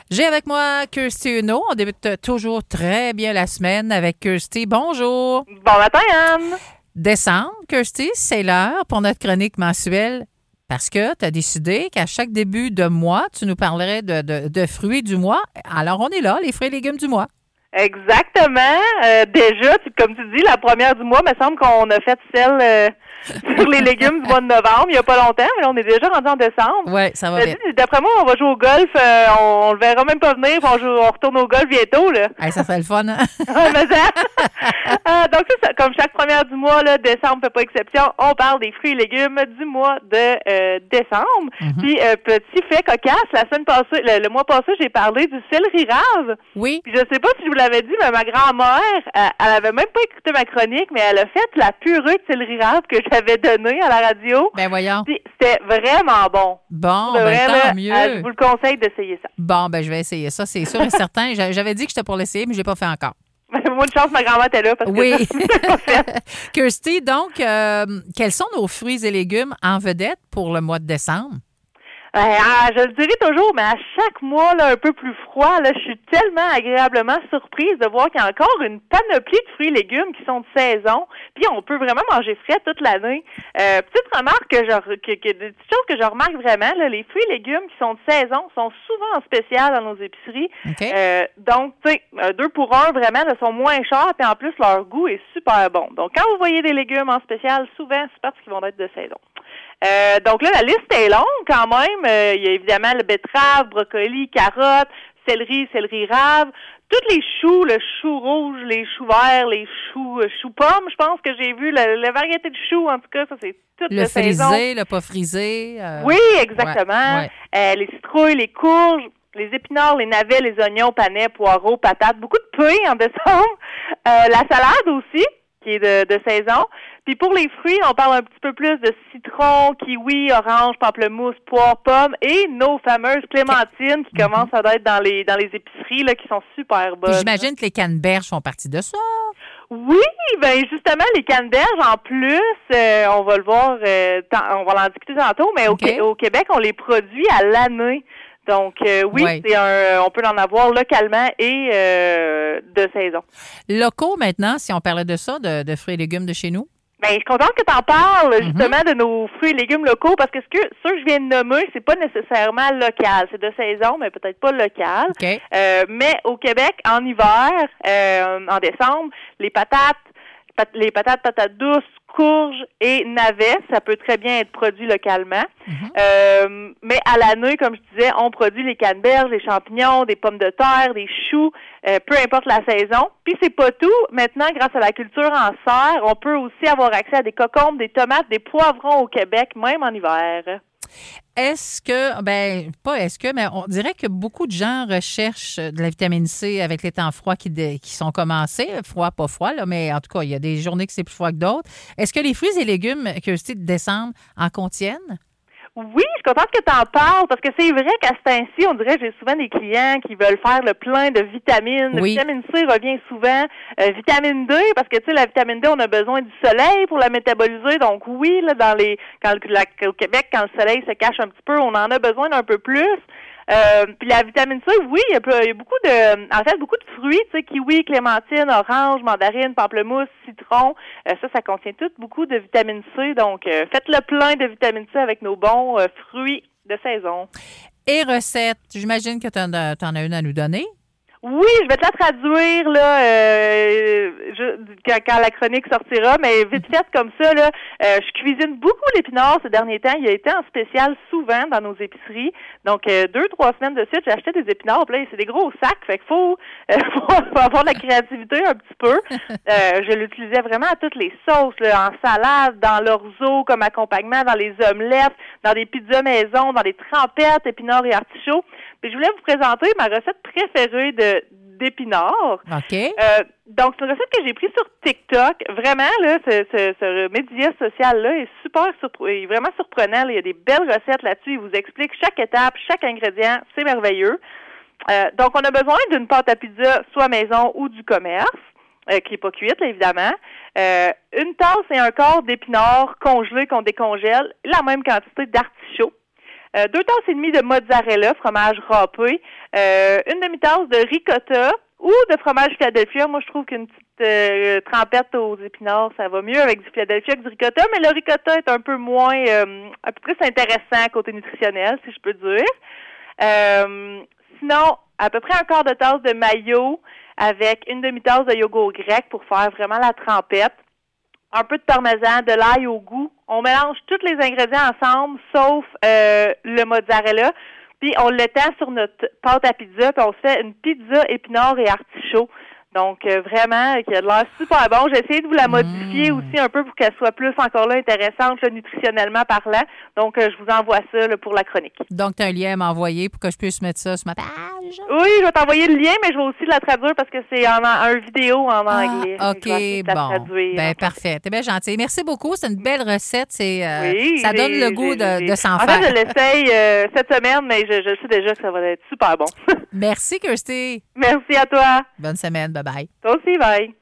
J'ai avec moi Kirsty Uno. On débute toujours très bien la semaine avec Kirsty. Bonjour. Bon matin, Anne. Décembre, Kirsty, c'est l'heure pour notre chronique mensuelle parce que tu as décidé qu'à chaque début de mois, tu nous parlerais de fruits du mois. Alors, on est là, les fruits et légumes du mois. Exactement. Déjà, comme tu dis, la première du mois, il me semble qu'on a fait celle sur les légumes du mois de novembre, il n'y a pas longtemps, mais là, on est déjà rendu en décembre. Oui, ça va bien. D'après moi, on va jouer au golf, on le verra même pas venir, puis on retourne au golf bientôt, là. Hey, ça serait le fun, hein? Mais ça. Donc, ça, comme chaque première du mois, là, décembre fait pas exception, on parle des fruits et légumes du mois de décembre. Mm-hmm. Puis, petit fait cocasse, la semaine passée, le mois passé, j'ai parlé du céleri rave. Oui. Puis, je sais pas si je vous l'avais dit, mais ma grand-mère, elle avait même pas écouté ma chronique, mais elle a fait la purée de céleri rave que j'avais donnée à la radio. Ben voyons. Puis, c'était vraiment bon. Bon, ben tant là, mieux. Je vous le conseille d'essayer ça. Bon, ben je vais essayer ça, c'est sûr et certain. J'avais dit que j'étais pour l'essayer, mais je l'ai pas fait encore. Moi, de chance, ma grand-mère était là parce que oui. je l'ai pas fait. Kirsty, donc, quels sont nos fruits et légumes en vedette pour le mois de décembre? Je le dirais toujours, mais à chaque mois là, un peu plus froid, là, je suis tellement agréablement surprise de voir qu'il y a encore une panoplie de fruits et légumes qui sont de saison. Puis on peut vraiment manger frais toute l'année. Petite remarque des petites choses que je remarque vraiment, là, les fruits et légumes qui sont de saison sont souvent en spécial dans nos épiceries. Okay. Donc, tu sais, 2 pour 1, vraiment, là, sont moins chers, puis en plus, leur goût est super bon. Donc, quand vous voyez des légumes en spécial, souvent, c'est parce qu'ils vont être de saison. Donc là, la liste est longue quand même. Il y a évidemment le betterave, brocoli, carottes, céleri rave, tous les choux, le chou rouge, les choux verts, les choux pommes, je pense que j'ai vu la variété de choux, en tout cas, ça c'est toute le saison. frisé, le pas frisé. Oui, exactement. Ouais. Les citrouilles, les courges, les épinards, les navets, les oignons, panais, poireaux, patates, beaucoup de pain en décembre. La salade aussi, qui est de saison. Puis pour les fruits, on parle un petit peu plus de citron, kiwi, orange, pamplemousse, poire, pomme et nos fameuses clémentines qui commencent à être dans les épiceries là, qui sont super bonnes. Puis j'imagine que les canneberges font partie de ça. Oui, ben justement, les canneberges, en plus, on va le voir, on va en discuter tantôt, mais au Québec, on les produit à l'année. Donc, oui, on peut en avoir localement et de saison. Locaux, maintenant, si on parlait de ça, de fruits et légumes de chez nous? Ben, je suis contente que tu en parles, justement, de nos fruits et légumes locaux, parce que ceux que je viens de nommer, c'est pas nécessairement local. C'est de saison, mais peut-être pas local. Okay. Mais au Québec, en hiver, en décembre, les patates douces, courges et navets, ça peut très bien être produit localement. Mais à l'année, comme je disais, on produit les canneberges, les champignons, des pommes de terre, des choux, peu importe la saison. Puis c'est pas tout. Maintenant, grâce à la culture en serre, on peut aussi avoir accès à des cocombes, des tomates, des poivrons au Québec, même en hiver. Est-ce que, mais on dirait que beaucoup de gens recherchent de la vitamine C avec les temps froids qui sont commencés. Froid, pas froid, là, mais en tout cas, il y a des journées que c'est plus froid que d'autres. Est-ce que les fruits et légumes, Kirsty, de décembre, en contiennent? Oui, je suis contente que tu en parles parce que c'est vrai qu'à ce temps-ci, on dirait que j'ai souvent des clients qui veulent faire le plein de vitamines. Oui. La vitamine C revient souvent. Vitamine D, parce que tu sais, la vitamine D, on a besoin du soleil pour la métaboliser. Donc oui, là, au Québec, quand le soleil se cache un petit peu, on en a besoin d'un peu plus. Puis la vitamine C, oui, il y a beaucoup de fruits, tu sais, kiwi, clémentine, orange, mandarine, pamplemousse, citron. Ça contient beaucoup de vitamine C. Donc, faites le plein de vitamine C avec nos bons fruits de saison. Et recettes, j'imagine que tu en as une à nous donner. Oui, je vais te la traduire là quand la chronique sortira, mais vite fait comme ça là, je cuisine beaucoup l'épinard ces derniers temps. Il a été en spécial souvent dans nos épiceries. Donc 2-3 semaines de suite, j'ai acheté des épinards. Puis là, c'est des gros sacs, fait qu'il faut avoir de la créativité un petit peu. Je l'utilisais vraiment à toutes les sauces, là, en salade, dans l'orzo comme accompagnement, dans les omelettes, dans des pizzas maison, dans des trempettes, épinards et artichauts. Puis je voulais vous présenter ma recette préférée d'épinards. OK. Donc, c'est une recette que j'ai prise sur TikTok. Vraiment, là, ce média social-là est vraiment surprenant. Là. Il y a des belles recettes là-dessus. Il vous explique chaque étape, chaque ingrédient. C'est merveilleux. Donc, on a besoin d'une pâte à pizza, soit maison ou du commerce, qui n'est pas cuite, là, évidemment. Une tasse et un quart d'épinards congelés qu'on décongèle. La même quantité d'artichauts. 2 tasses et demie de mozzarella, fromage râpé, une demi-tasse de ricotta ou de fromage Philadelphia. Moi, je trouve qu'une petite trempette aux épinards, ça va mieux avec du Philadelphia que du ricotta, mais le ricotta est un peu moins, un peu plus intéressant côté nutritionnel, si je peux dire. Sinon, à peu près un quart de tasse de mayo avec une demi-tasse de yogourt grec pour faire vraiment la trempette. Un peu de parmesan, de l'ail au goût. On mélange tous les ingrédients ensemble, sauf le mozzarella. Puis on l'étend sur notre pâte à pizza, puis on se fait une pizza épinards et artichauts. Donc, vraiment, qui a de l'air super bon. J'ai essayé de vous la modifier aussi un peu pour qu'elle soit plus, encore là, intéressante, là, nutritionnellement parlant. Donc, je vous envoie ça là, pour la chronique. Donc, tu as un lien à m'envoyer pour que je puisse mettre ça sur ma page? Oui, je vais t'envoyer le lien, mais je vais aussi la traduire parce que c'est un vidéo en anglais. OK, bon. Ben, parfait. T'es bien gentil. Merci beaucoup. C'est une belle recette. Oui, ça donne le goût de s'en faire. En fait, je l'essaye cette semaine, mais je sais déjà que ça va être super bon. Merci, Kirsty. Merci à toi. Bonne semaine. Bye-bye. Toi aussi, bye.